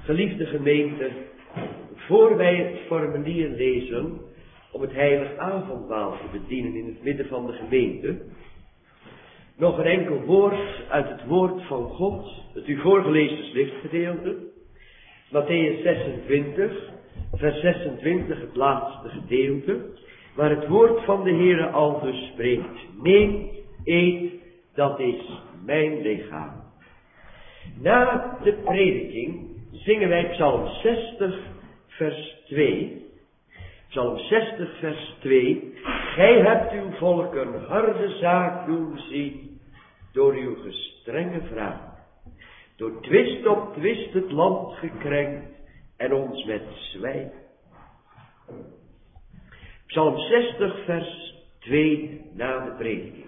Geliefde gemeente, voor wij het formulier lezen om het heilig avondmaal te bedienen in het midden van de gemeente, nog een enkel woord uit het woord van God, het u voorgelezen schriftgedeelte, Mattheüs 26, vers 26, het laatste gedeelte, waar het woord van de Heere aldus spreekt: neem, eet, dat is mijn lichaam. Na de prediking zingen wij Psalm 60, vers 2. Psalm 60, vers 2. Gij hebt uw volk een harde zaak doen zien door uw gestrenge wraak. Door twist op twist het land gekrenkt en ons met zwijgen. Psalm 60, vers 2 na de prediking.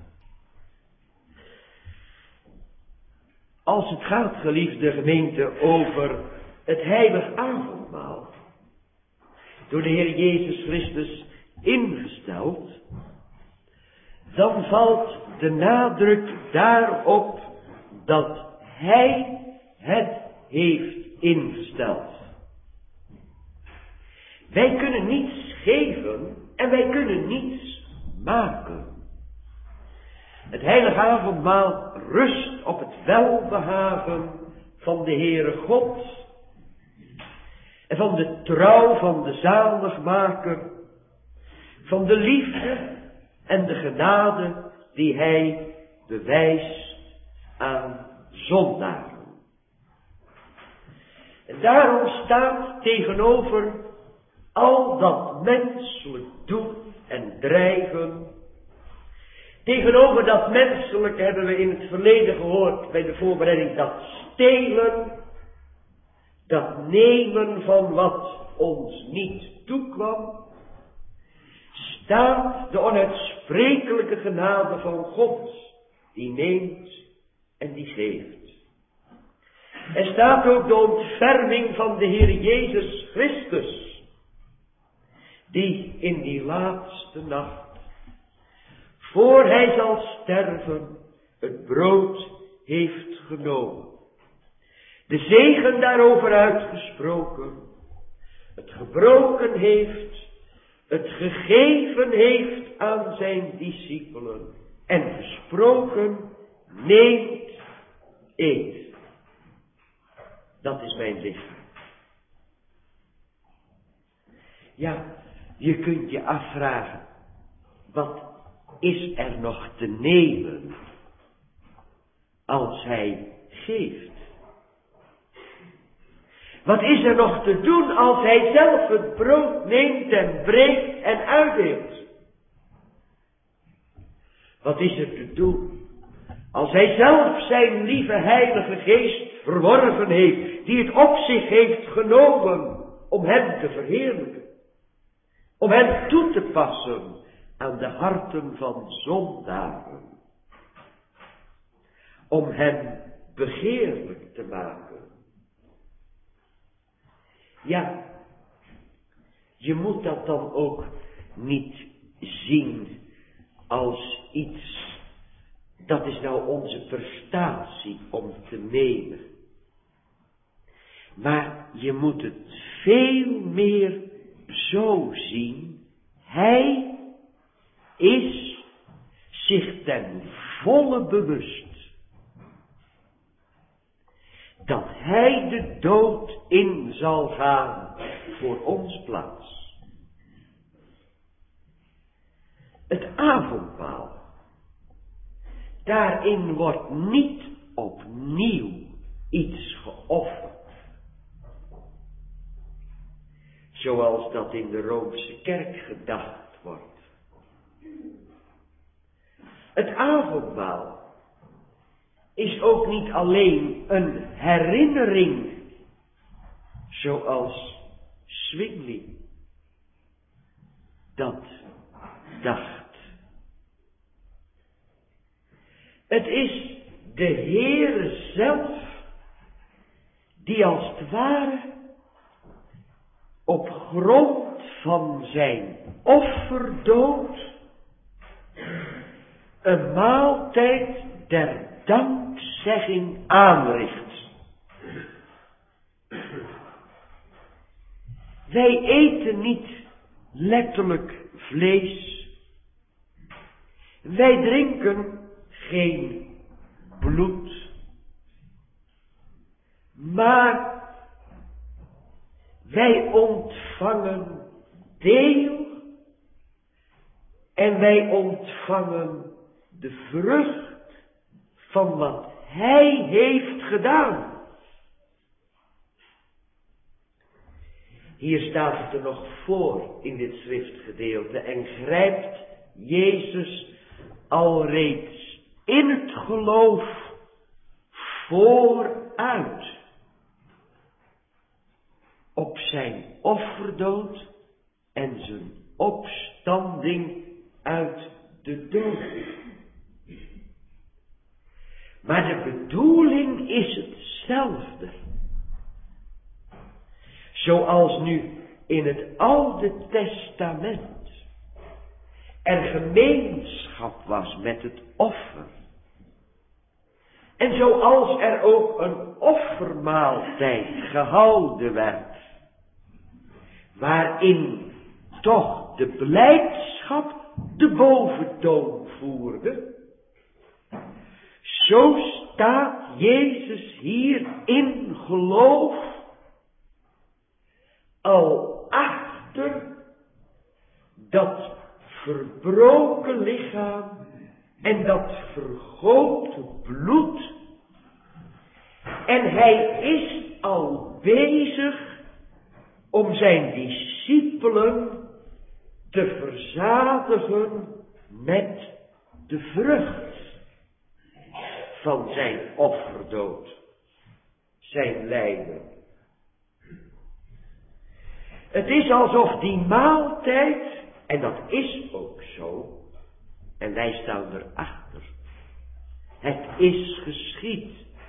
Als het gaat, geliefde gemeente, over het heilig avondmaal, door de Heer Jezus Christus ingesteld, dan valt de nadruk daarop dat Hij het heeft ingesteld. Wij kunnen niets geven en wij kunnen niets maken. Het heilige avondmaal rust op het welbehagen van de Heere God en van de trouw van de zaligmaker, van de liefde en de genade die Hij bewijst aan zondaren. En daarom staat tegenover al dat menselijk doen en drijven, tegenover dat menselijke hebben we in het verleden gehoord bij de voorbereiding, dat stelen, dat nemen van wat ons niet toekwam, staat de onuitsprekelijke genade van God, die neemt en die geeft. Er staat ook de ontferming van de Heer Jezus Christus, die in die laatste nacht, voor hij zal sterven, het brood heeft genomen. De zegen daarover uitgesproken, het gebroken heeft, het gegeven heeft aan zijn discipelen en gesproken: neemt, eet. Dat is mijn lichaam. Ja, je kunt je afvragen, wat is er nog te nemen als hij geeft? Wat is er nog te doen als hij zelf het brood neemt en breekt en uitdeelt? Wat is er te doen als hij zelf zijn lieve heilige geest verworven heeft, die het op zich heeft genomen om hem te verheerlijken, om hem toe te passen aan de harten van zondaren, om hem begeerlijk te maken? Ja, je moet dat dan ook niet zien als iets, dat is nou onze prestatie om te nemen. Maar je moet het veel meer zo zien: hij is zich ten volle bewust dat hij de dood in zal gaan voor ons plaats. Het avondmaal, daarin wordt niet opnieuw iets geofferd, zoals dat in de Roomse kerk gedacht wordt. Het avondmaal is ook niet alleen een herinnering, zoals Zwingli dat dacht. Het is de Heere zelf die als het ware op grond van zijn offerdood een maaltijd der dankzegging aanricht. Wij eten niet letterlijk vlees. Wij drinken geen bloed. Maar wij ontvangen deel en wij ontvangen de vrucht van wat Hij heeft gedaan. Hier staat het er nog voor in dit schriftgedeelte en grijpt Jezus alreeds in het geloof vooruit op zijn offerdood en zijn opstanding uit de dood. Maar de bedoeling is hetzelfde. Zoals nu in het Oude Testament er gemeenschap was met het offer. En zoals er ook een offermaaltijd gehouden werd, waarin toch de blijdschap de boventoon voerde, zo staat Jezus hier in geloof al achter dat verbroken lichaam en dat vergoten bloed. En hij is al bezig om zijn discipelen te verzadigen met de vrucht van zijn offerdood, zijn lijden. Het is alsof die maaltijd, en dat is ook zo, en wij staan erachter. Het is geschied.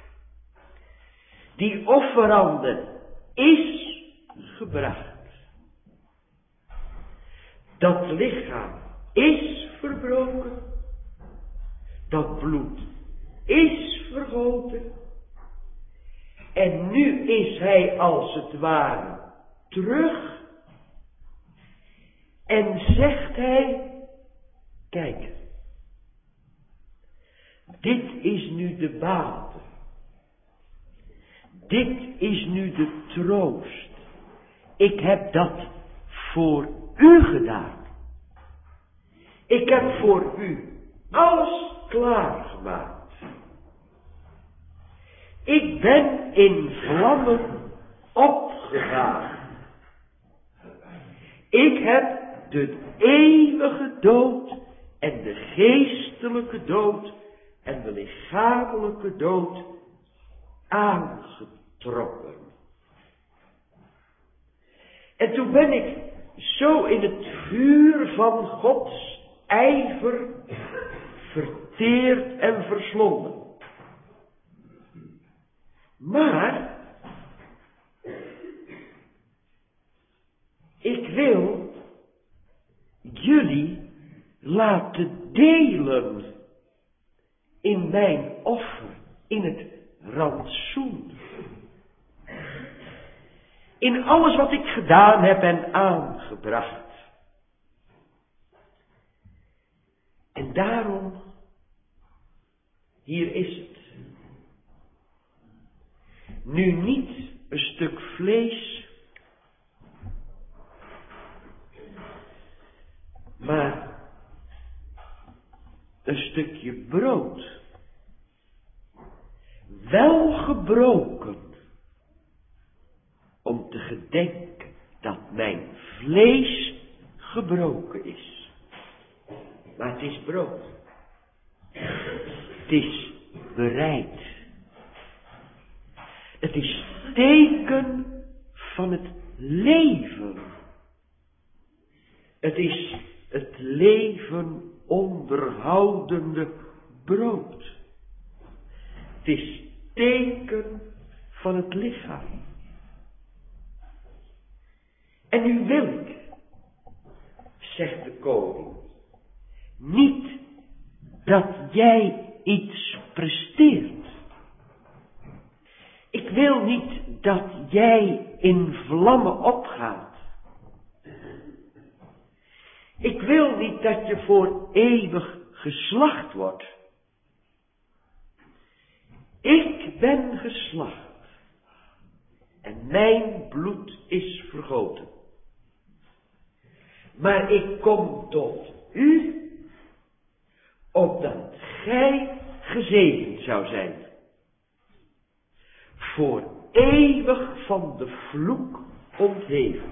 Die offerande is gebracht. Dat lichaam is verbroken. Dat bloed is vergoten. En nu is hij als het ware terug. En zegt hij, kijk, dit is nu de bate. Dit is nu de troost. Ik heb dat voor u gedaan. Ik heb voor u alles klaargemaakt. Ik ben in vlammen opgegaan. Ik heb de eeuwige dood en de geestelijke dood en de lichamelijke dood aangetrokken. En toen ben ik zo in het vuur van Gods ijver verteerd en verslonden. Maar ik wil jullie laten delen in mijn offer, in het rantsoen. In alles wat ik gedaan heb en aangebracht. En daarom, hier is het. Nu niet een stuk vlees, maar een stukje brood. Wel gebroken, om te gedenken dat mijn vlees gebroken is. Maar het is brood. Het is bereid. Het is teken van het leven. Het is het leven onderhoudende brood. Het is teken van het lichaam. En nu wil ik, zegt de koning, niet dat jij iets presteert. Ik wil niet dat jij in vlammen opgaat. Ik wil niet dat je voor eeuwig geslacht wordt. Ik ben geslacht. En mijn bloed is vergoten. Maar ik kom tot u, opdat gij gezegend zou zijn. Voor eeuwig van de vloek ontheven.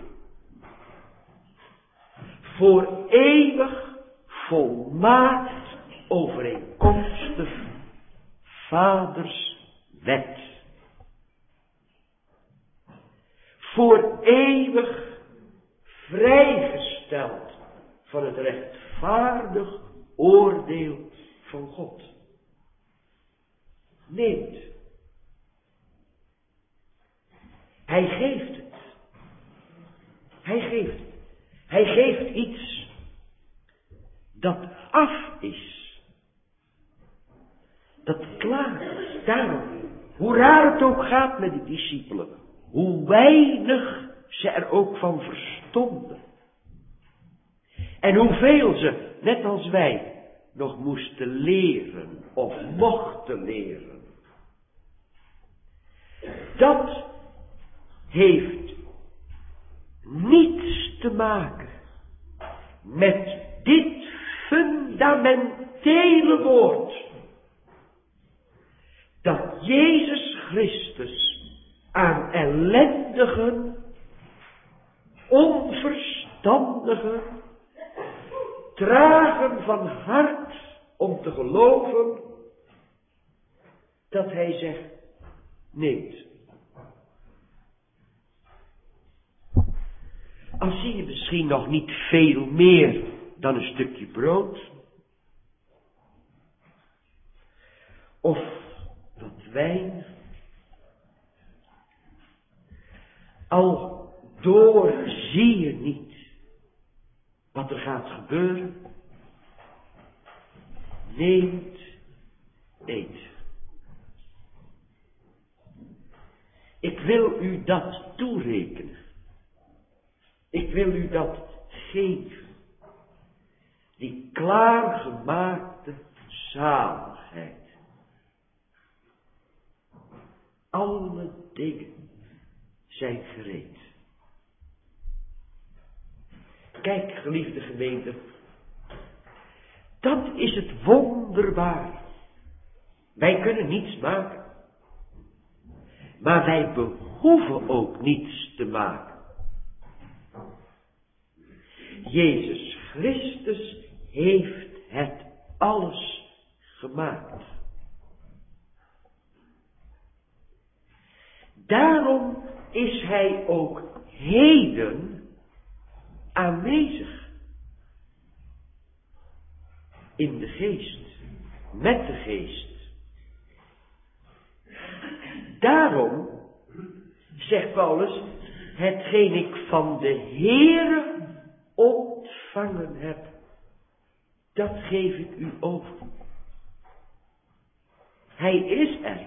Voor eeuwig volmaakt overeenkomstig vaders wet. Voor eeuwig vrijgesteld van het rechtvaardig oordeel van God. Neemt. Hij geeft het. Hij geeft het. Hij geeft iets dat af is. Dat klaar is. Daarom, hoe raar het ook gaat met die discipelen. Hoe weinig ze er ook van verstonden. En hoeveel ze, net als wij, nog moesten leren of mochten leren. Dat heeft niets te maken met dit fundamentele woord. Dat Jezus Christus aan ellendigen, onverstandigen, tragen van hart om te geloven, dat hij zegt, neemt. Al zie je misschien nog niet veel meer dan een stukje brood. Of wat wijn. Al doorzie je niet wat er gaat gebeuren. Neemt, eet. Ik wil u dat toerekenen. Ik wil u dat geven. Die klaargemaakte zaligheid. Alle dingen zijn gereed. Kijk, geliefde gemeente. Dat is het wonderbaar. Wij kunnen niets maken. Maar wij behoeven ook niets te maken. Jezus Christus heeft het alles gemaakt. Daarom is hij ook heden aanwezig. In de geest. Met de geest. Daarom, zegt Paulus, hetgeen ik van de Heere ontvangen heb, dat geef ik u over. Hij is er.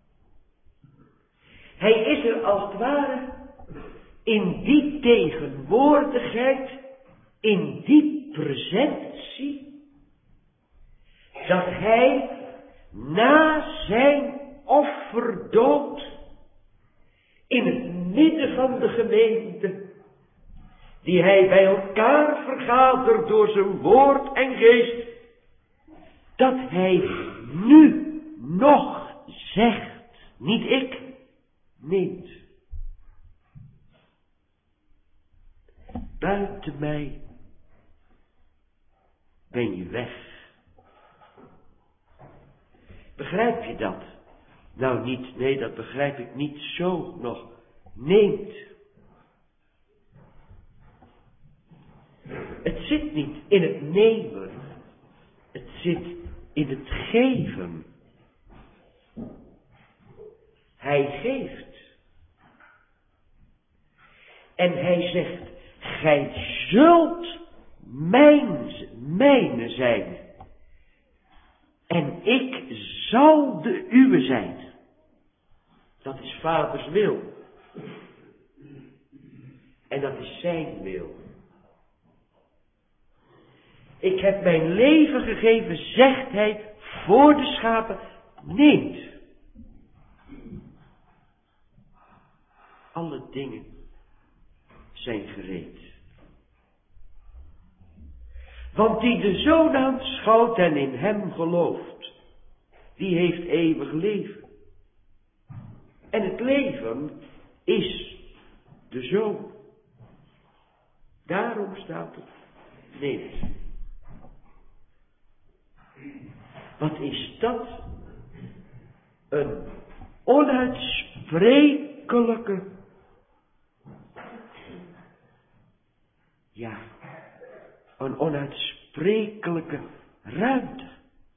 Hij is er als het ware in die tegenwoordigheid, in die presentie, dat hij na zijn offerdood in het midden van de gemeente, die hij bij elkaar vergadert door zijn woord en geest, dat hij nu nog zegt, niet ik, neemt. Buiten mij ben je weg. Begrijp je dat? Nou niet, nee, dat begrijp ik niet zo nog. Neemt. Het zit niet in het nemen. Het zit in het geven. Hij geeft. En hij zegt, gij zult mijne zijn. En ik zal de uwe zijn. Dat is vaders wil. En dat is zijn wil. Ik heb mijn leven gegeven, zegt hij, voor de schapen. Neemt. Alle dingen zijn gereed. Want die de Zoon aanschouwt en in hem gelooft, die heeft eeuwig leven. En het leven is de Zoon. Daarom staat het, neemt. Wat is dat? Een onuitsprekelijke, een onuitsprekelijke ruimte.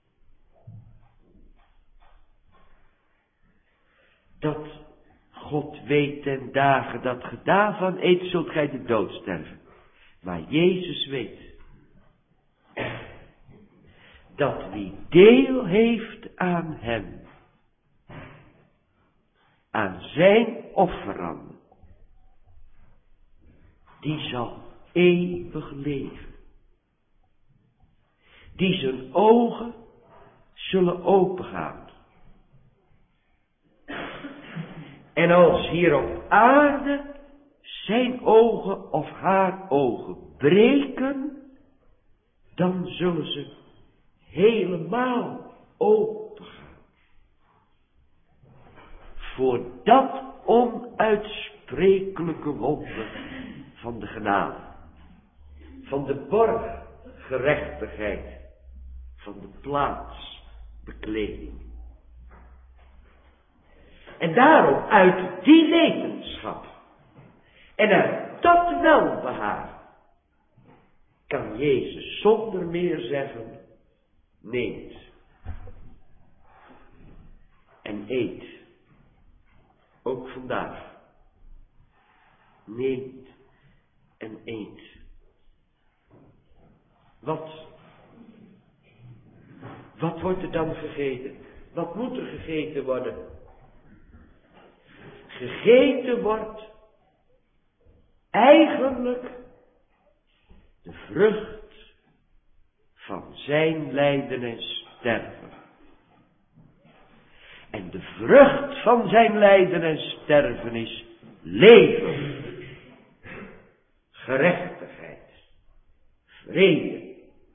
Dat God weet ten dagen dat ge daarvan eet, zult gij de dood sterven. Maar Jezus weet dat wie deel heeft aan hem, aan zijn offeranden, die zal eeuwig leven. Die zijn ogen zullen opengaan. En als hier op aarde zijn ogen of haar ogen breken, dan zullen ze helemaal opengaan. Voor dat onuitsprekelijke wonder van de genade. Van de borggerechtigheid. Van de plaatsbekleding. En daarom uit die wetenschap en uit dat welbehaar kan Jezus zonder meer zeggen, neemt en eet. Ook vandaag. Neemt en eet. Wat wordt er dan gegeten? Wat moet er gegeten worden? Gegeten wordt eigenlijk de vrucht van zijn lijden en sterven. En de vrucht van zijn lijden en sterven is leven, gerechtigheid, vrede,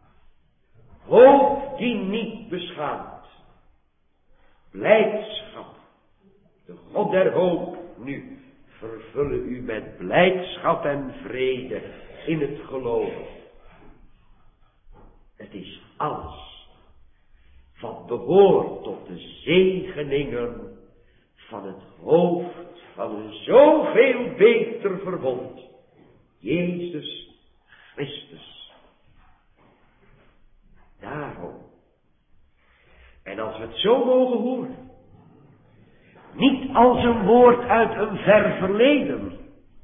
hoop die niet beschaamt, blijdschap. De God der hoop nu vervullen u met blijdschap en vrede in het geloof. Het is alles wat behoort tot de zegeningen van het hoofd van een zoveel beter verbond, Jezus Christus. Daarom. En als we het zo mogen horen, niet als een woord uit een ver verleden.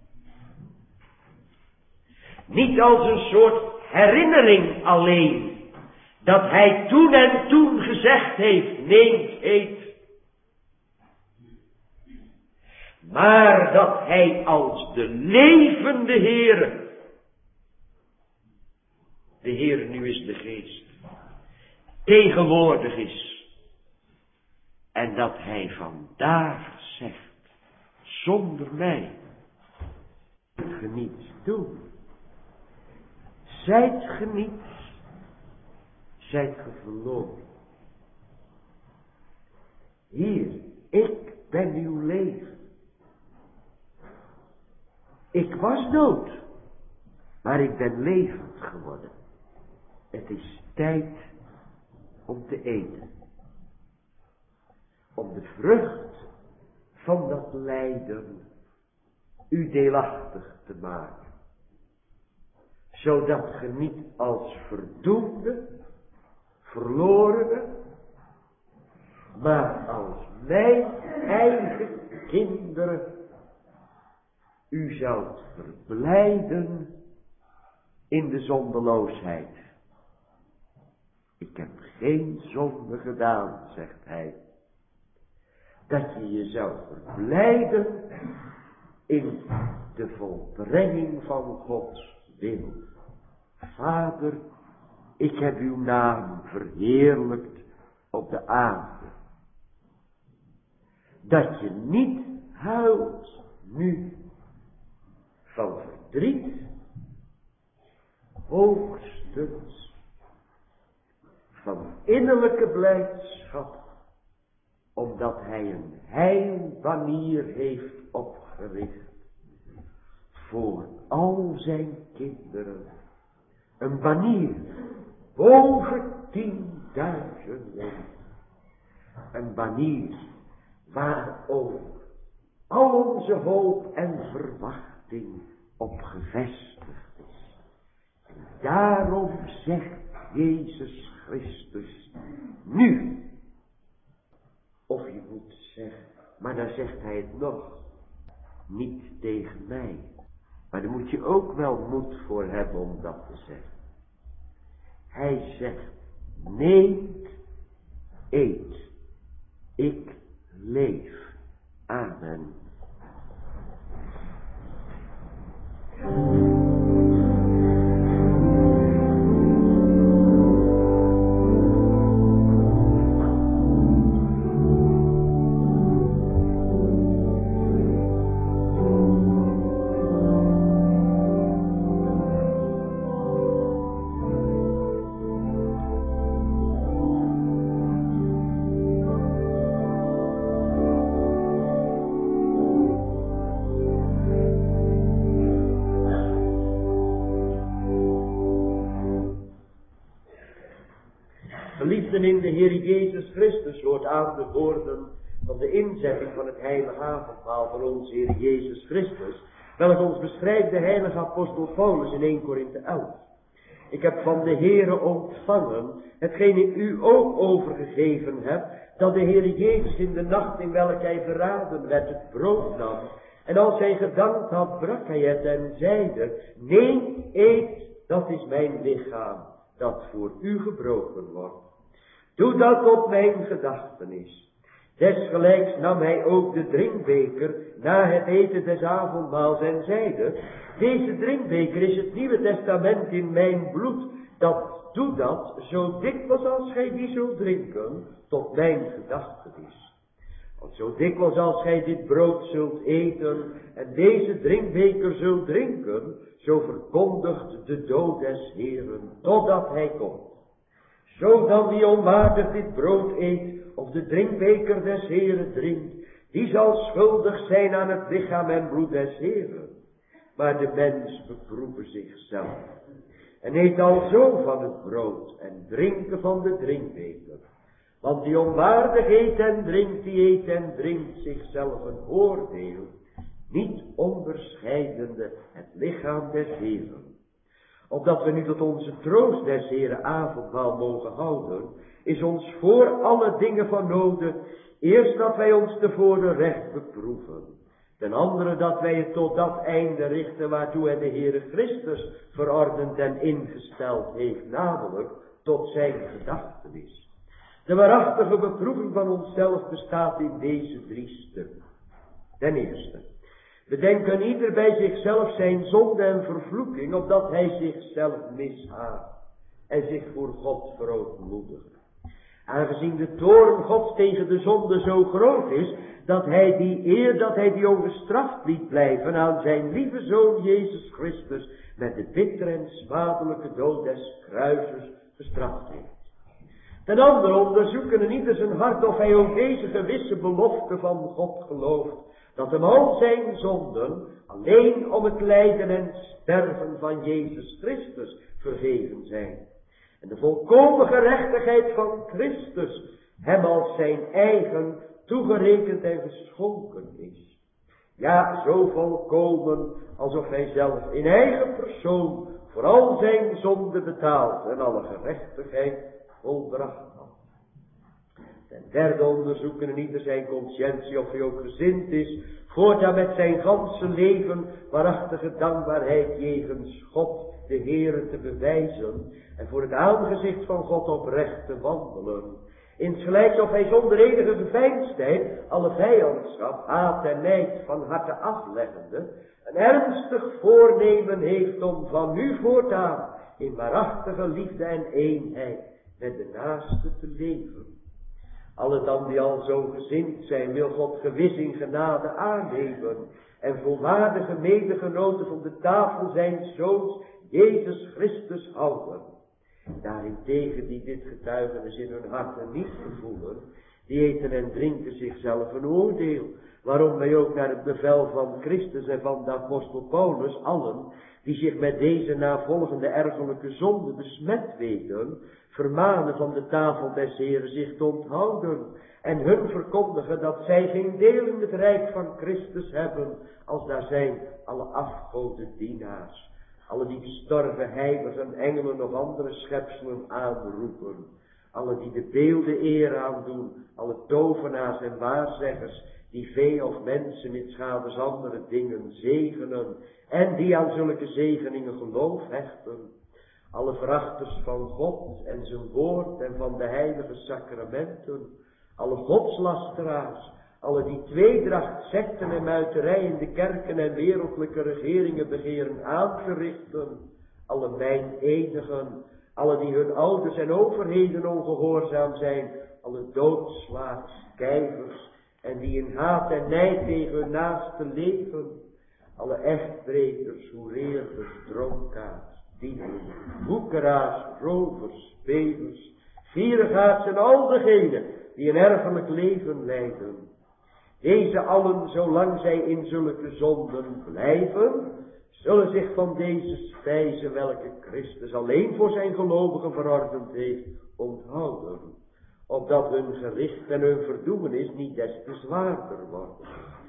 Niet als een soort herinnering alleen. Dat hij toen en toen gezegd heeft, neemt, eet. Maar dat hij als de levende Heere, de Heere nu is de Geest, tegenwoordig is. En dat hij vandaag zegt, zonder mij, ge niets doen. Zijt ge niets, zijt ge verloren. Hier, ik ben uw leven. Ik was dood, maar ik ben levend geworden. Het is tijd om te eten. Om de vrucht van dat lijden u deelachtig te maken. Zodat ge niet als verdoemde, verlorene, maar als mijn eigen kinderen u zoudt verblijden in de zondeloosheid. Ik heb geen zonde gedaan, zegt hij. Dat je je zou verblijden in de volbrenging van Gods wil. Vader, ik heb uw naam verheerlijkt op de aarde. Dat je niet huilt nu van verdriet, hoogstens van innerlijke blijdschap, omdat hij een heilbanier heeft opgericht voor al zijn kinderen. Een banier boven 10.000. Een banier waarover al onze hoop en verwachting op gevestigd is. En daarom zegt Jezus Christus nu. Of je moet zeggen, maar dan zegt hij het nog. Niet tegen mij. Maar daar moet je ook wel moed voor hebben om dat te zeggen. Hij zegt, neemt, eet, ik leef. Amen. Geliefden in de Heer Jezus Christus, hoort aan de woorden van de inzetting van het heilige avondmaal van onze Heer Jezus Christus, welk ons beschrijft de heilige apostel Paulus in 1 Korinthe 11. Ik heb van de Heere ontvangen, hetgeen ik u ook overgegeven heb, dat de Heer Jezus in de nacht in welke hij verraden werd het brood nam, en als hij gedankt had, brak hij het en zeide, neem, eet, dat is mijn lichaam, dat voor u gebroken wordt. Doe dat op mijn gedachtenis. Desgelijks nam hij ook de drinkbeker na het eten des avondmaals en zeide, deze drinkbeker is het Nieuwe Testament in mijn bloed, doe dat zo dikwijls als gij die zult drinken, tot mijn gedachtenis. Want zo dikwijls als gij dit brood zult eten en deze drinkbeker zult drinken, zo verkondigt de dood des Heeren, totdat hij komt. Zo dan wie onwaardig dit brood eet, of de drinkbeker des Heeren drinkt, die zal schuldig zijn aan het lichaam en bloed des Heeren. Maar de mens beproeve zichzelf, en eet alzo van het brood, en drinken van de drinkbeker. Want die onwaardig eet en drinkt, die eet en drinkt zichzelf een oordeel, niet onderscheidende het lichaam des Heeren. Opdat we nu tot onze troost des Heeren avondmaal mogen houden, is ons voor alle dingen van noden, eerst dat wij ons tevoren recht beproeven. Ten andere dat wij het tot dat einde richten waartoe hij de Heere Christus verordend en ingesteld heeft, namelijk tot zijn gedachtenis. De waarachtige beproeving van onszelf bestaat in deze 3 stukken. Ten eerste, bedenken ieder bij zichzelf zijn zonde en vervloeking, opdat hij zichzelf mishaat en zich voor God verootmoedigt. Aangezien de toorn Gods tegen de zonde zo groot is, dat hij die ongestraft liet blijven aan zijn lieve Zoon Jezus Christus met de bittere en smadelijke dood des kruises gestraft heeft. Ten andere onderzoeken in ieder zijn hart of hij ook deze gewisse belofte van God gelooft, dat hem al zijn zonden alleen om het lijden en sterven van Jezus Christus vergeven zijn. En de volkomen gerechtigheid van Christus hem als zijn eigen toegerekend en geschonken is. Ja, zo volkomen alsof hij zelf in eigen persoon voor al zijn zonden betaald en alle gerechtigheid volbracht had. Ten derde onderzoeken in ieder zijn conscientie of hij ook gezind is voortaan met zijn ganse leven waarachtige dankbaarheid jegens God de Heere te bewijzen en voor het aangezicht van God oprecht te wandelen. Insgelijks of hij zonder enige geveinsdheid alle vijandschap, haat en nijd van harte afleggende, een ernstig voornemen heeft om van nu voortaan in waarachtige liefde en eenheid met de naaste te leven. Alle dan die al zo gezind zijn, wil God gewis in genade aannemen en volwaardige medegenoten van de tafel zijn zoons Jezus Christus houden. Daarentegen die dit getuigenis in hun harten niet gevoelen, die eten en drinken zichzelf een oordeel. Waarom wij ook naar het bevel van Christus en van de apostel Paulus allen, die zich met deze navolgende erfelijke zonde besmet weten, vermanen van de tafel des Heren zich te onthouden en hun verkondigen dat zij geen deel in het rijk van Christus hebben, als daar zijn alle afgodendienaars, alle die gestorven heiligen, engelen of andere schepselen aanroepen, alle die de beelden eer aandoen, alle tovenaars en waarzeggers, die vee of mensen met schades andere dingen zegenen en die aan zulke zegeningen geloof hechten. Alle verachters van God en zijn woord en van de heilige sacramenten, alle godslasteraars, alle die tweedracht, sekten en muiterij in de kerken en wereldlijke regeringen begeren aan te richten, alle meineenigen, alle die hun ouders en overheden ongehoorzaam zijn, alle doodslaars, kijvers en die in haat en nijd tegen hun naaste leven, alle echtbrekers, hoereerders, dronkaards, dieven, woekeraars, rovers, spelers, gierigaards en al degenen die een erfelijk leven leiden. Deze allen, zolang zij in zulke zonden blijven, zullen zich van deze spijze welke Christus alleen voor zijn gelovigen verordend heeft, onthouden, opdat hun gericht en hun verdoemenis niet des te zwaarder worden.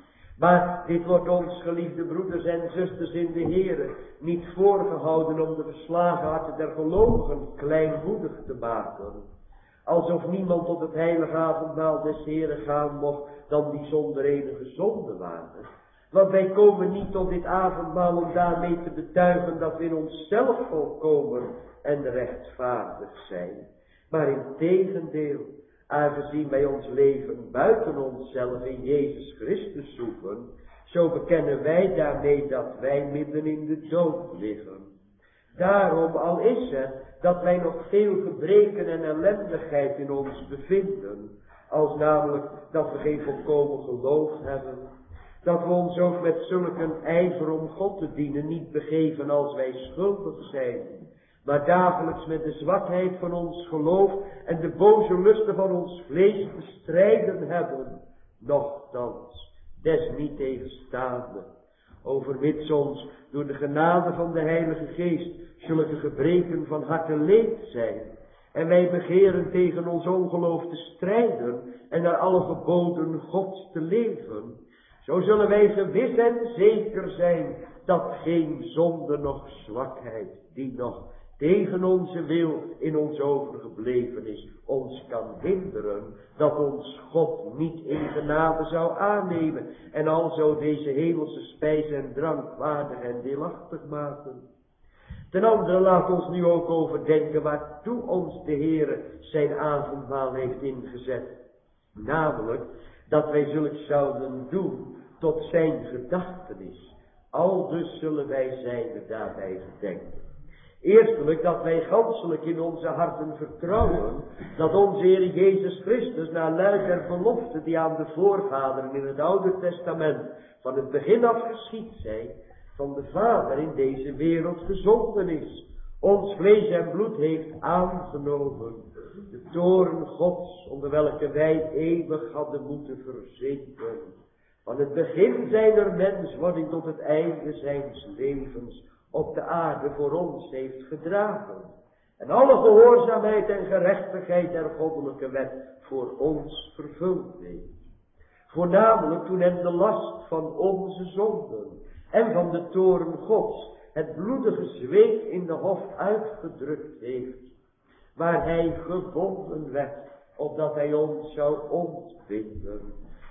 Maar dit wordt ons, geliefde broeders en zusters in de Here, niet voorgehouden om de verslagen harten der gelovigen kleinmoedig te maken, alsof niemand tot het heilige avondmaal des Heren gaan mocht dan die zonder enige zonde waren. Want wij komen niet tot dit avondmaal om daarmee te betuigen dat we in onszelf volkomen en rechtvaardig zijn. Maar in tegendeel, aangezien wij ons leven buiten onszelf in Jezus Christus zoeken, zo bekennen wij daarmee dat wij midden in de dood liggen. Daarom, al is het dat wij nog veel gebreken en ellendigheid in ons bevinden, als namelijk dat we geen volkomen geloof hebben, dat we ons ook met zulke ijver om God te dienen niet begeven als wij schuldig zijn, maar dagelijks met de zwakheid van ons geloof en de boze lusten van ons vlees te strijden hebben, nochtans, desniettegenstaande, overmits ons door de genade van de Heilige Geest zulke gebreken van harte leed zijn, en wij begeren tegen ons ongeloof te strijden en naar alle geboden Gods te leven, zo zullen wij gewis en zeker zijn dat geen zonde noch zwakheid, die nog tegen onze wil in ons overgebleven is, ons kan hinderen dat ons God niet in genade zou aannemen en alzo deze hemelse spijs en drank waardig en deelachtig maken. Ten andere laat ons nu ook overdenken waartoe ons de Heere zijn avondmaal heeft ingezet. Namelijk dat wij zulks zouden doen tot zijn gedachtenis. Aldus zullen wij zijne daarbij gedenken. Eerstelijk dat wij ganselijk in onze harten vertrouwen dat onze Heer Jezus Christus naar luid der belofte die aan de voorvaderen in het Oude Testament van het begin af geschied zijn, van de Vader in deze wereld gezonden is, ons vlees en bloed heeft aangenomen, de toorn Gods onder welke wij eeuwig hadden moeten verzinken, van het begin zijner menswording tot het einde zijns levens op de aarde voor ons heeft gedragen, en alle gehoorzaamheid en gerechtigheid der goddelijke wet voor ons vervuld heeft. Voornamelijk toen hem de last van onze zonden en van de toorn Gods het bloedige zweet in de hof uitgedrukt heeft, waar hij gebonden werd, opdat hij ons zou ontbinden.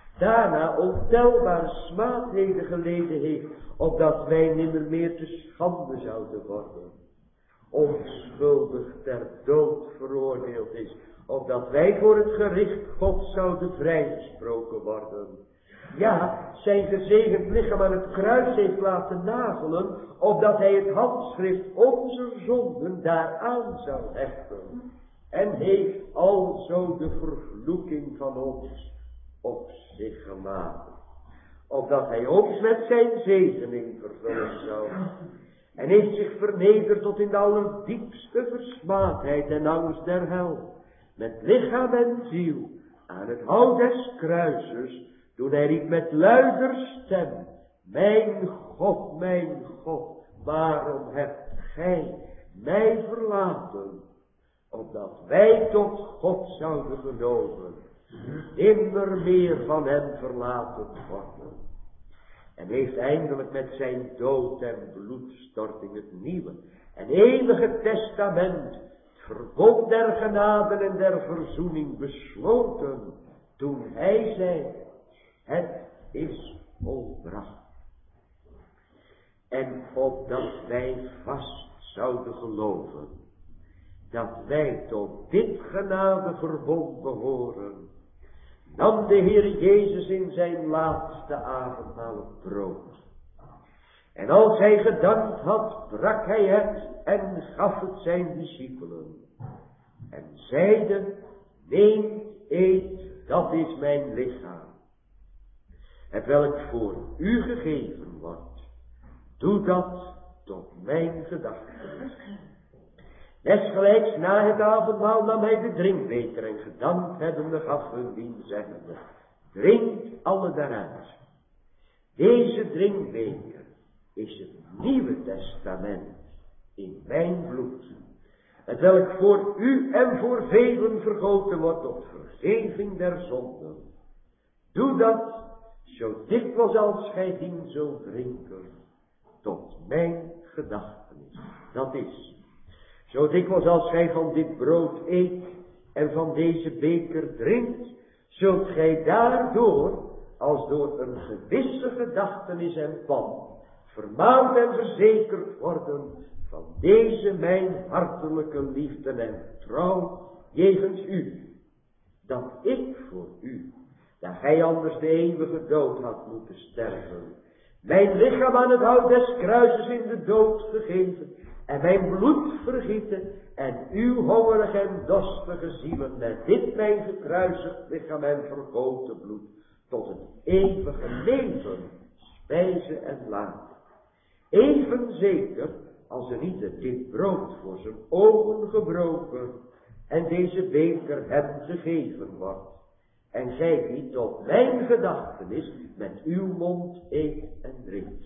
Daarna ontelbare smaadheden geleden heeft, opdat wij nimmer meer te schande zouden worden. Onschuldig ter dood veroordeeld is, opdat wij voor het gericht God zouden vrijgesproken worden. Ja, zijn gezegend lichaam aan het kruis heeft laten nagelen, opdat hij het handschrift onze zonden daaraan zou hechten. En heeft alzo de vervloeking van ons op zich geladen. Opdat hij ons met zijn zegening vervullen zou. En heeft zich vernederd tot in de allerdiepste versmaadheid en angst der hel. Met lichaam en ziel aan het hout des kruises, toen hij riep met luider stem: mijn God, waarom hebt gij mij verlaten? Opdat wij tot God zouden geloven, nimmer meer van hem verlaten worden. En heeft eindelijk met zijn dood en bloedstorting het nieuwe en eeuwige testament, het verbond der genade en der verzoening besloten, toen hij zei: het is volbracht. En opdat wij vast zouden geloven dat wij tot dit genadeverbond behoren, nam de Heer Jezus in zijn laatste avondmaal het brood. En als hij gedankt had, brak hij het en gaf het zijn discipelen. En zeide: neem, eet, dat is mijn lichaam, hetwelk voor u gegeven wordt. Doe dat tot mijn gedachtenis. Desgelijks na het avondmaal nam hij de drinkbeker en gedankt hebbende gaf hun dien zeggende: drinkt alle daaruit. Deze drinkbeker is het Nieuwe Testament in mijn bloed, hetwelk voor u en voor velen vergoten wordt tot vergeving der zonden. Doe dat zo dikwijls als gij dien zult drinken, tot mijn gedachtenis. Dat is, zo dikwijls als gij van dit brood eet en van deze beker drinkt, zult gij daardoor, als door een gewisse gedachtenis en plan, vermaand en verzekerd worden van deze mijn hartelijke liefde en trouw jegens u, dat ik voor u, dat gij anders de eeuwige dood had moeten sterven, mijn lichaam aan het hout des kruises in de dood gegeven en mijn bloed vergieten en uw hongerige en dorstige zielen met dit mijn gekruisigd lichaam en vergoten bloed tot het eeuwige leven spijzen en laten. Even zeker als er niet dit brood voor zijn ogen gebroken en deze beker hem gegeven wordt. En gij die tot mijn gedachtenis met uw mond eet en drinkt.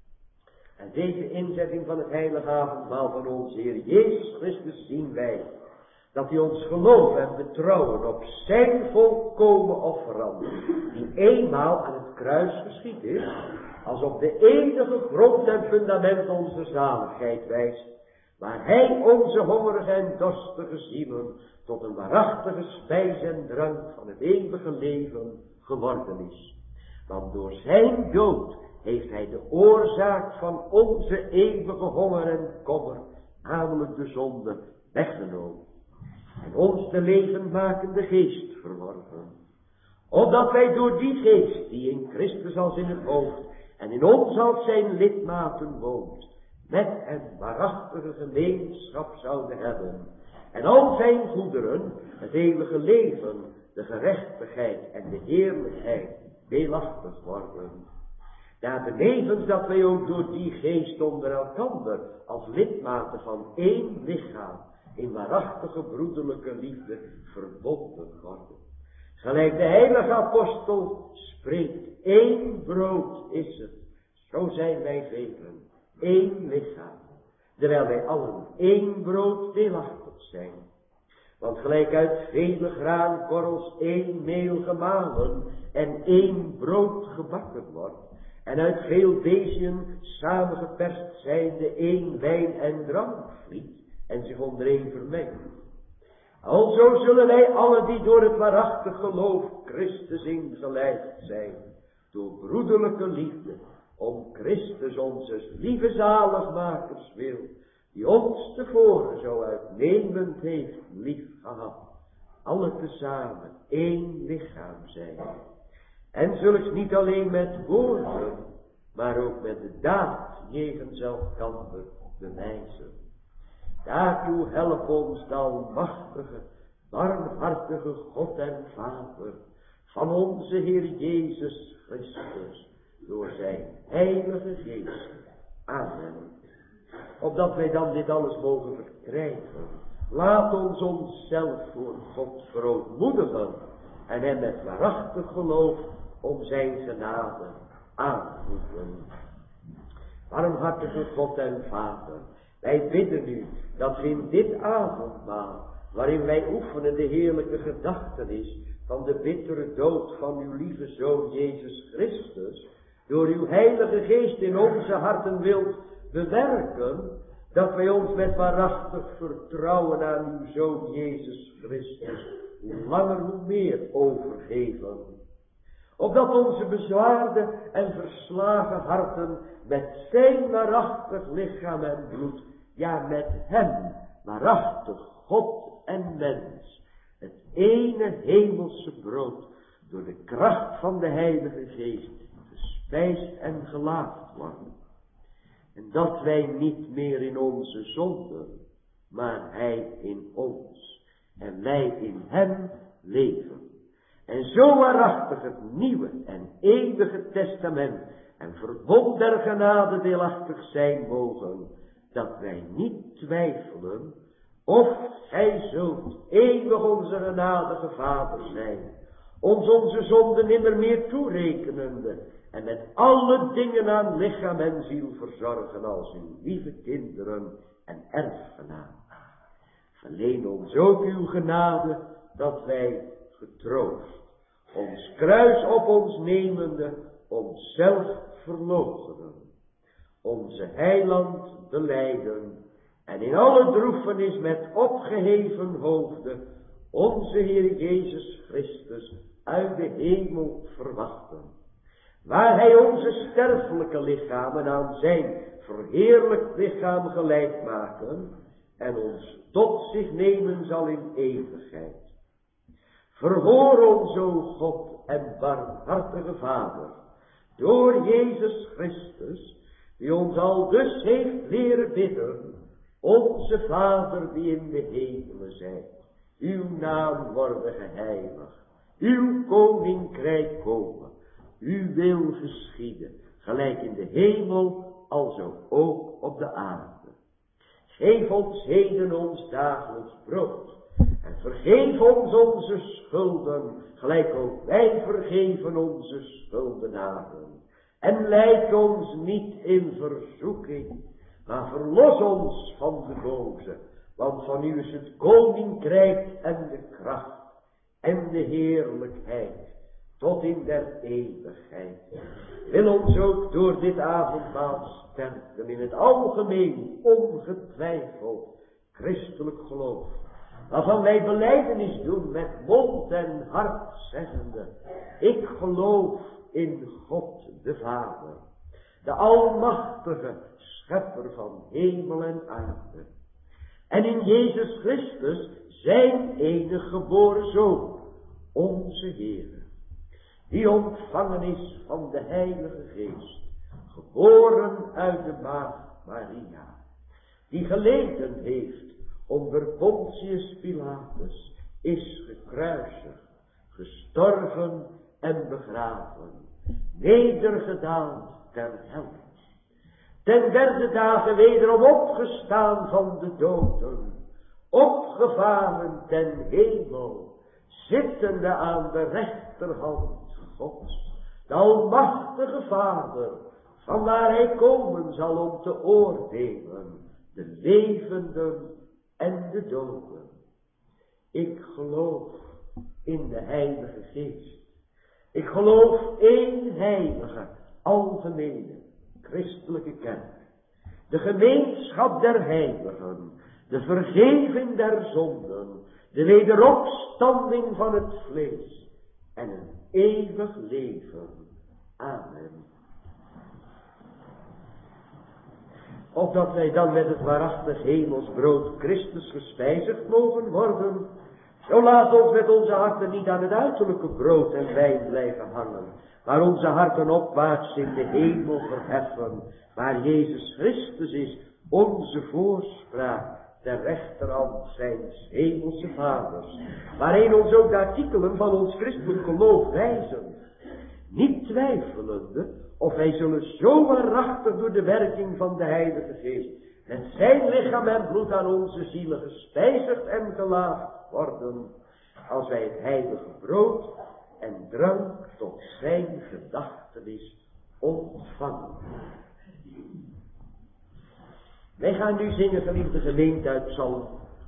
En deze inzetting van het heilige avondmaal van onze Heer Jezus Christus zien wij, dat hij ons geloof en betrouwen op zijn volkomen offerande, die eenmaal aan het kruis geschied is, als op de enige grond en fundament onze zaligheid wijst, waar hij onze hongerige en dorstige zielen tot een waarachtige spijs en drank van het eeuwige leven geworden is. Want door zijn dood heeft hij de oorzaak van onze eeuwige honger en kommer, namelijk de zonde, weggenomen. En ons de levendmakende geest verworven. Opdat wij door die geest, die in Christus als in het hoofd en in ons als zijn lidmaten woont, met hem waarachtige gemeenschap zouden hebben. En al zijn goederen, het eeuwige leven, de gerechtigheid en de heerlijkheid deelachtig worden. Ja, benevens dat wij ook door die geest onder elkander als lidmaten van één lichaam in waarachtige broederlijke liefde verbonden worden. Gelijk de heilige apostel spreekt: één brood is het, zo zijn wij velen, één lichaam, terwijl wij allen één brood deelachtig zijn. Want gelijk uit vele graankorrels één meel gemalen en één brood gebakken wordt, en uit veel beziën samengeperst zijnde één wijn en drank vliet en zich ondereen vermengt. Alzo zullen wij alle die door het waarachtig geloof Christus ingelijfd zijn, door broederlijke liefde, om Christus onze lieve zaligmakers wil, die ons tevoren zo uitnemend heeft lief gehad, alle tezamen één lichaam zijn. En zulks niet alleen met woorden, maar ook met de daad jegens elkander bewijzen. Daartoe help ons de almachtige, barmhartige God en Vader van onze Heer Jezus Christus, door zijn heilige geest. Amen. Opdat wij dan dit alles mogen verkrijgen, laat ons onszelf voor God verootmoedigen en hem met waarachtig geloof om zijn genade aanroepen. Barmhartige God en Vader, wij bidden u dat we in dit avondmaal, waarin wij oefenen de heerlijke gedachtenis van de bittere dood van uw lieve Zoon Jezus Christus, door uw heilige geest in onze harten wilt bewerken, dat wij ons met waarachtig vertrouwen aan uw Zoon Jezus Christus hoe langer hoe meer overgeven. Opdat onze bezwaarde en verslagen harten met zijn waarachtig lichaam en bloed, ja met hem, waarachtig God en mens, het ene hemelse brood, door de kracht van de Heilige Geest, gespijsd en gelaafd worden. En dat wij niet meer in onze zonden, maar hij in ons, en wij in hem leven. En zo waarachtig het nieuwe en eeuwige testament en verbond der genade deelachtig zijn mogen, dat wij niet twijfelen of gij zult eeuwig onze genadige Vader zijn, ons onze zonden nimmer meer toerekenende en met alle dingen aan lichaam en ziel verzorgen als uw lieve kinderen en erfgenamen. Verleen ons ook uw genade, dat wij getroost, ons kruis op ons nemende, onszelf verloochenen, onze heiland belijden en in alle droefenis met opgeheven hoofden onze Heer Jezus Christus uit de hemel verwachten, waar hij onze sterfelijke lichamen aan zijn verheerlijkt lichaam gelijk maken en ons tot zich nemen zal in eeuwigheid. Verhoor ons, o God en barmhartige Vader, door Jezus Christus, die ons al dus heeft leren bidden, onze Vader die in de hemelen zijt, uw naam worden geheiligd, uw koninkrijk komen, uw wil geschieden, gelijk in de hemel, alzo ook op de aarde. Geef ons heden ons dagelijks brood, en vergeef ons onze schulden, gelijk ook wij vergeven onze schuldenaren. En leid ons niet in verzoeking, maar verlos ons van de boze, want van u is het koninkrijk en de kracht en de heerlijkheid tot in der eeuwigheid. Wil ons ook door dit avondmaal sterken in het algemeen ongetwijfeld christelijk geloof, waarvan wij belijdenis doen met mond en hart zeggende: ik geloof in God de Vader, de almachtige schepper van hemel en aarde, en in Jezus Christus zijn enige geboren Zoon, onze Heer, die ontvangen is van de Heilige Geest, geboren uit de maagd Maria, die geleden heeft onder Pontius Pilatus, is gekruisigd, gestorven en begraven, nedergedaald ter hel, ten derde dagen wederom opgestaan van de doden, opgevaren ten hemel, zittende aan de rechterhand Gods, de almachtige Vader, vanwaar hij komen zal om te oordelen de levenden en de doden. Ik geloof in de Heilige Geest. Ik geloof één heilige, algemene, christelijke kerk, de gemeenschap der heiligen, de vergeving der zonden, de wederopstanding van het vlees en een eeuwig leven. Amen. Opdat wij dan met het waarachtig hemels brood Christus gespijzigd mogen worden, Zo laat ons met onze harten niet aan het uiterlijke brood en wijn blijven hangen, maar onze harten opwaarts in de hemel verheffen, waar Jezus Christus is, onze voorspraak, ter rechterhand zijns hemelse vaders, waarin ons ook de artikelen van ons christelijk geloof wijzen, niet twijfelende of wij zullen zo waarachtig door de werking van de Heilige Geest met zijn lichaam en bloed aan onze zielen gespijzigd en gelaagd worden, als wij het heilige brood en drank tot zijn gedachtenis ontvangen. Wij gaan nu zingen, geliefde gemeente, uit Psalm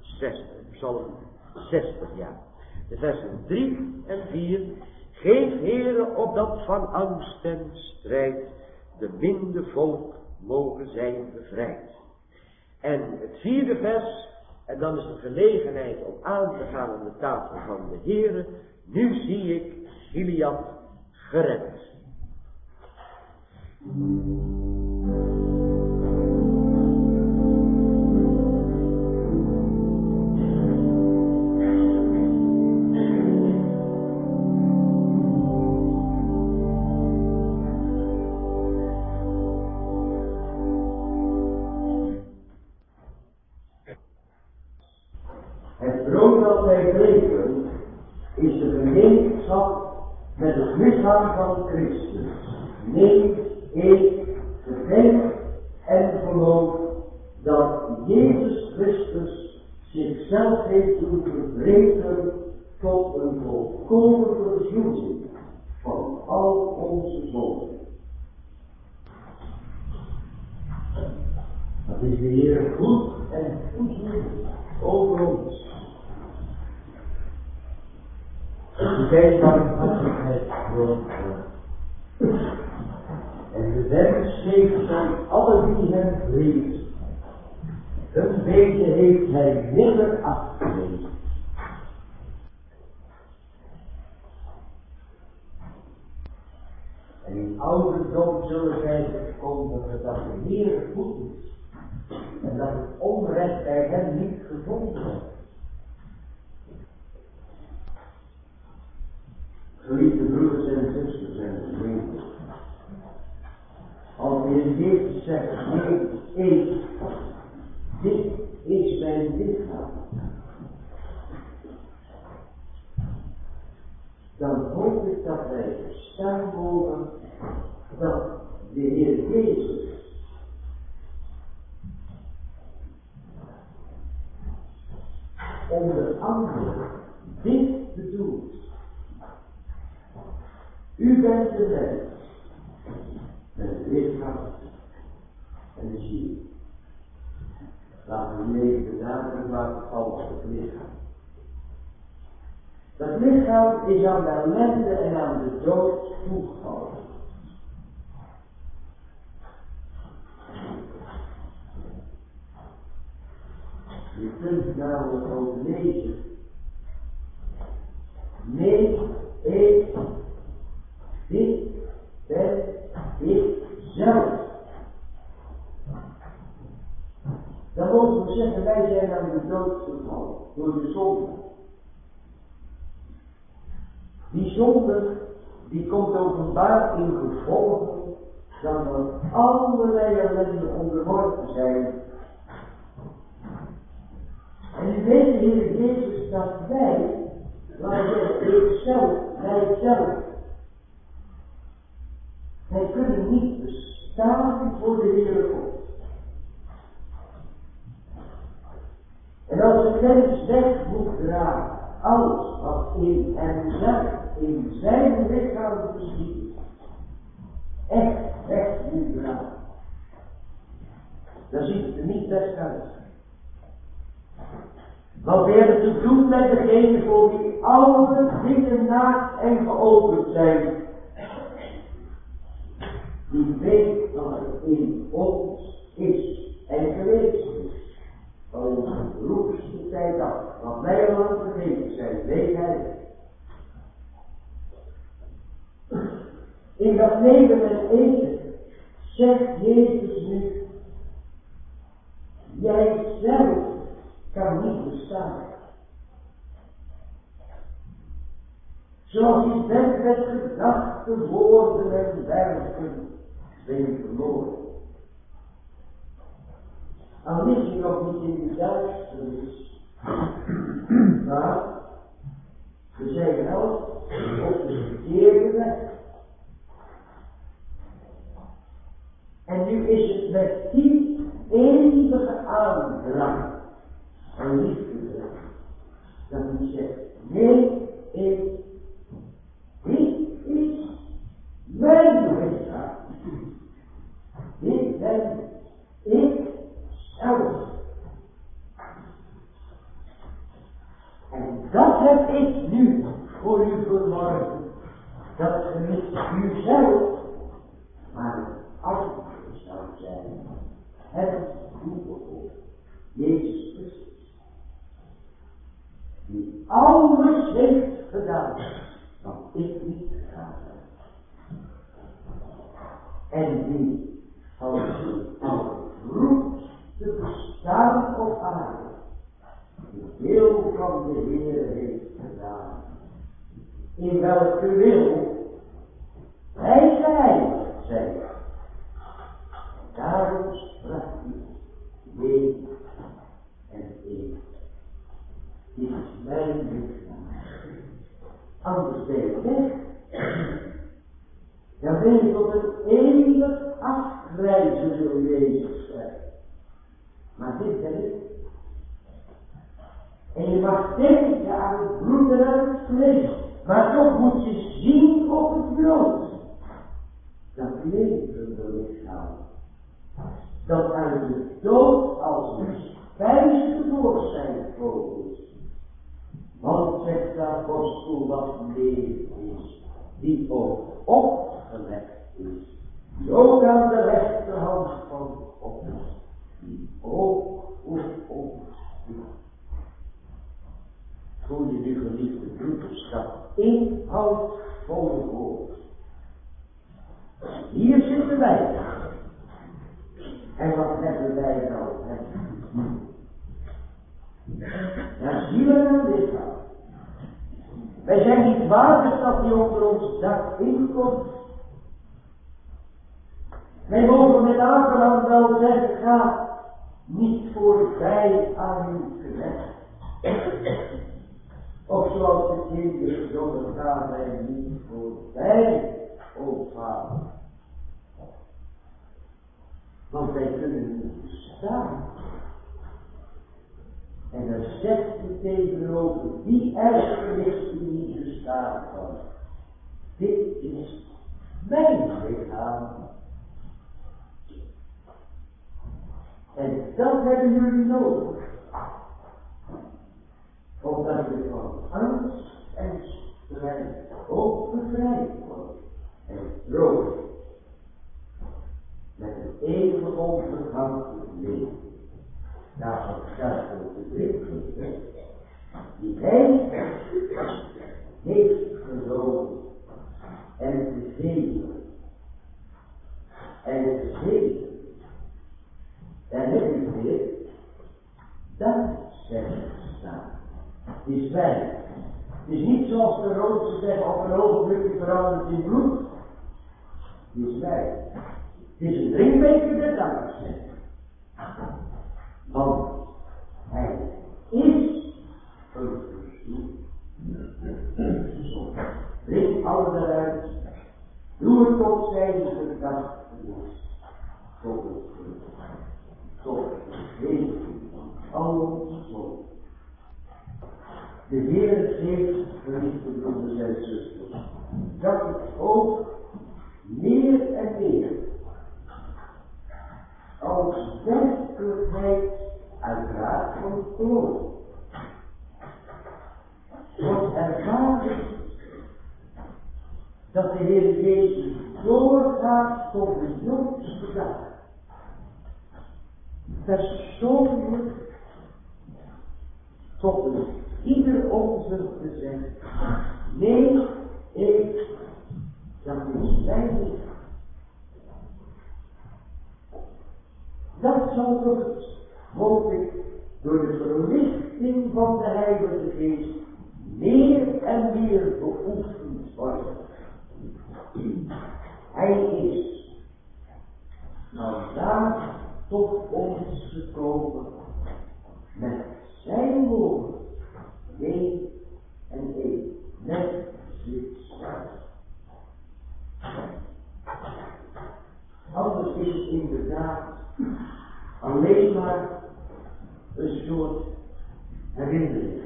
60, ja. De versen 3 en 4. Geef, Heere, opdat van angst en strijd de minde volk mogen zijn bevrijd. En het 4e vers, en dan is de gelegenheid om aan te gaan aan de tafel van de Heere. Nu zie ik Gilead gered. Het brood dat wij breken is de gemeenschap met het lichaam van Christus. Neem, eet, gedenk en geloof dat Jezus Christus zichzelf heeft doen verbreken tot een volkomen verzoening van al onze zonden. Dat is de Heer goed en toezicht over ons. Zijn barmhartigheid wordt en de wens geeft aan alle die hem vrezen. Hun beetje heeft hij nimmer afgewezen. En in ouderdom zullen zij verkondigen dat de Heer goed is en dat het onrecht bij hem niet gevonden wordt. Geliefde broeders en zusters en vrienden, als de Heer Jezus zegt, neem, eet, dit is mijn lichaam, dan hoop ik dat wij verstaan mogen dat de Heer Jezus onder andere dit bedoelt. U bent de mens, met het lichaam en de ziel. Laten we leven de nadruk laten vallen op het lichaam. Dat lichaam is aan de ellende en aan de dood toegevallen. Je kunt namelijk ook lezen. Nee, eet. Dit ben ik zelf. Dan mogen we zeggen, wij zijn aan de dood gevallen door de zonde. Die zonde, die komt openbaar in gevolgen dat we allerlei ellende onderworpen zijn. En u weet, Heer Jezus, dat wij kunnen niet bestaan voor de Heere God. En als een mens weg moet dragen, alles wat in hem zelf, in zijn lichaam geschiet, echt weg moet dragen, dan ziet het er niet best uit. Want we hebben te doen met degene voor wie alle dingen naakt en geopend zijn. Die weet wat er in ons is en geweest is. Van onze vroegste tijd af. Wat wij al lang vergeten zijn, weet hij. In dat nemen en eten zegt Jezus nu, jij zelf kan niet bestaan. zoals je bent met gedachten, woorden en werken, ben je verloren. Al lig je nog niet in de duisternis, maar we zijn wel op de verkeerde weg. En nu is het met die eeuwige aandrang van liefde dat hij zegt, nee, dit is mijn lichaam. Dit ben ik zelf. En dat heb ik nu voor u vanmorgen. Dat ge niet uzelf, maar een ander zou zijn. Het toebehoort. Jezus Christus. Die alles heeft gedaan wat ik niet gedaan heb. En die als roept te bestaan op aarde, de wil van de Heer heeft gedaan, in welke wil wij geheiligd zijn. Daarom sprak hij, nee en ik. Dit is mijn lichaam. Anders ben je weg. Dan ben je tot een eeuwig afgrijzen, wil Jezus zeggen. Maar dit ben ik. En je mag denken aan het bloed en aan het vlees. Maar toch moet je zien op het brood. Dat levende lichaam. Dat uit de dood als een spijs tevoorschijn gekomen is. Want zegt de apostel wat leven is. Die ook opgelegd is. Die ook aan de rechterhand van God is. Die ook voor ons is. Voel je nu, geliefde broeders, dat inhoudvolle woord. Hier zitten wij. En wat hebben wij nou? Ja, zielen en lichaam. Wij zijn niet waardig dat die onder ons dak inkomt. Wij mogen met Abraham wel zeggen, ga niet voorbij aan uw knecht. Of zoals de kinderen zongen, gaan wij niet voorbij, o Vader. Want wij kunnen niet bestaan. En dan zegt hij tegenover die erfenis die niet bestaan kan. Dit is mijn lichaam. En dat hebben jullie nodig. Omdat je van angst en strijd ook bevrijd wordt. En troost. Met een eeuwig onvergankelijk leven. Daarvan staat ook de Christus. Die hij heeft gezogen en gegeven. En gegeven. Daar heb ik weer. Dat zijn staan. Het is fijn. Het is niet zoals de Roomse zeggen op een ogenblik veranderd in bloed. Het is fijn. Het is een drinkbeker der dankbaarheid. Want hij is een verzoek. Drink alle eruit. Doe het tot zijn gedachtenis. Tot het geluk. Tot het geven van al onze zonde. De Heer geeft, geliefde broeders en zusters, dat het ook meer en meer als werkelijkheid uiteraard van het geloof wordt ervaren dat de Heer Jezus doorgaat tot de jongste dag. Persoonlijk tot een ieder onze te zeggen, nee, dat is mijn lichaam. Dat zal toch, hoop ik, door de verlichting van de Heilige Geest meer en meer beoefend worden. Hij is vandaag tot ons gekomen met zijn woord, nee en één, net zichzelf. Anders is het inderdaad alleen maar een soort herinnering.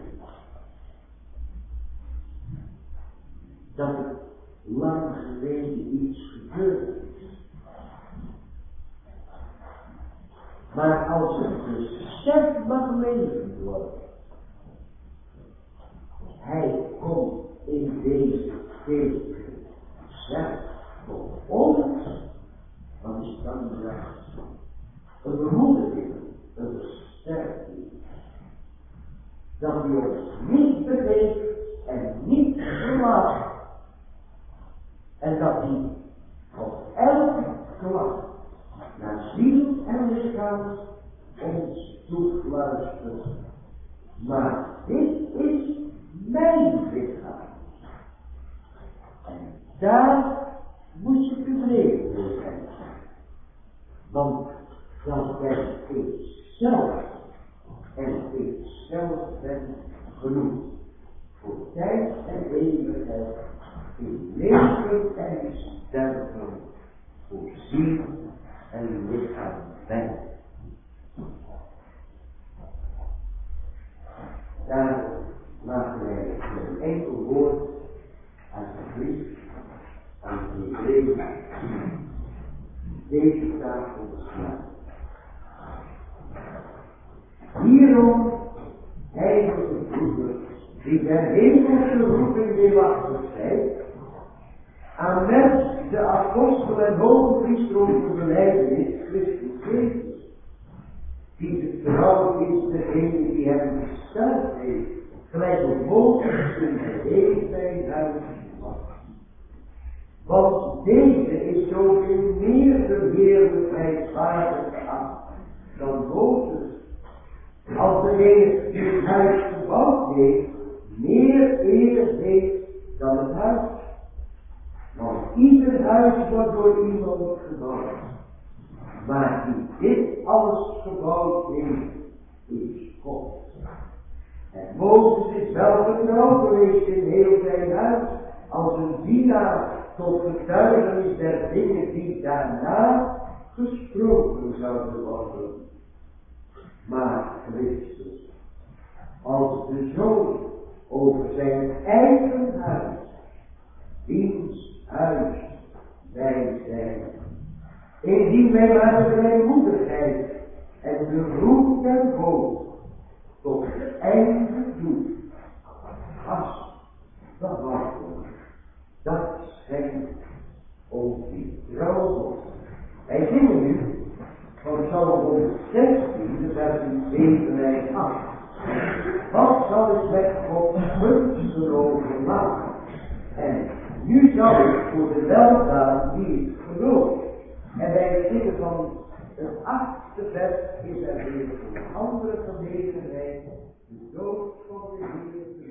Dat er lang geleden iets gebeurd is. Maar als het besef mag leven worden, hij komt in deze teken zelf voor ons, wat is dan zelfs een bemoediging, een versterking, dat hij ons niet begeeft en niet verlaat. En dat hij op elke klacht naar ziel en lichaam ons toefluistert. Maar dit is mijn lichaam. En daar moet je tevreden mee zijn. Want dat ben ik zelf. En ik zelf ben genoeg. Voor tijd en eeuwigheid. In leven en sterven. Voor ziel en lichaam ben. Daar laten wij een enkel woord uit de brief aan de Hebreeën deze tafel slaan. Hierom, heilige broeders, die der hemelse roeping deelachtig zijn, aan met de apostel en hoge priester over belijdenis, Christus Jezus, die de trouw is degene die hem gesteld heeft, gelijk op Mozes in de hele zijn huis was. Want deze is zoveel meer verheerlijkheidswaardig geacht dan Mozes, als degene die het huis gebouwd heeft, meer eer heeft dan het huis. Want ieder huis wordt door iemand gebouwd. Maar die dit alles gebouwd heeft, is God. En Mozes is wel getrouw geweest in heel zijn huis, als een dienaar tot getuigenis der dingen die daarna gesproken zouden worden. Maar Christus, als de Zoon over zijn eigen huis, wiens huis wij zijn, indien wij maar de vrijmoedigheid en de roep der hoop tot het einde doen, als dat wachten, dat schenkt ons die trouw God. Wij zingen nu van Psalm 116, de versen 7 en 8. Wat zal ik met God gunsten overlaten? En nu zal ik voor de weldaad die ik geloof. En wij zingen van het 8e vers is er weer een andere gelegenheid, de dood van de Heer.